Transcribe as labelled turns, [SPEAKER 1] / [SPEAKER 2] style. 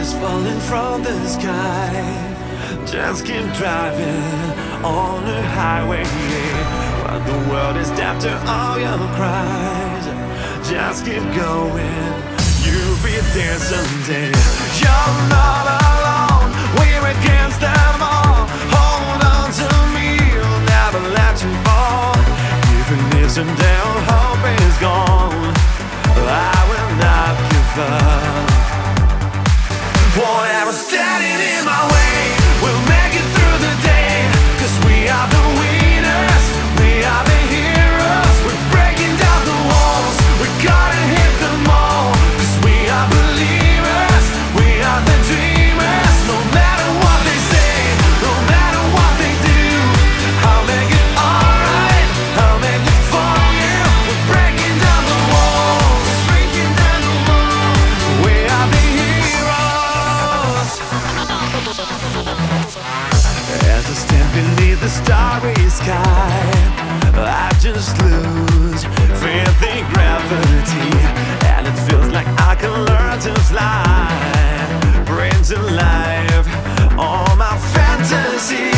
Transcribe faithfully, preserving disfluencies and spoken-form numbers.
[SPEAKER 1] is falling from the sky. Just keep driving on the highway while the world is deaf to all your cries. Just keep going, you'll be there someday. You're not alone, we're against them all. Hold on to me, I'll never let you fall. Even if someday all hope is gone, I will not give up. Whatever's standing in my way, we'll make it through the day. Cause we are the winners, we are the heroes. We're breaking down the walls, we gotta hit them all. Cause we are believers, we are the dreamers. No matter what they say, no matter what they do, I'll make it alright, I'll make it for you. We're breaking down the walls, breaking down the walls. We are the heroes. As I stand beneath the starry sky, I just lose faith in gravity, and it feels like I can learn to fly. Bring to life all my fantasy.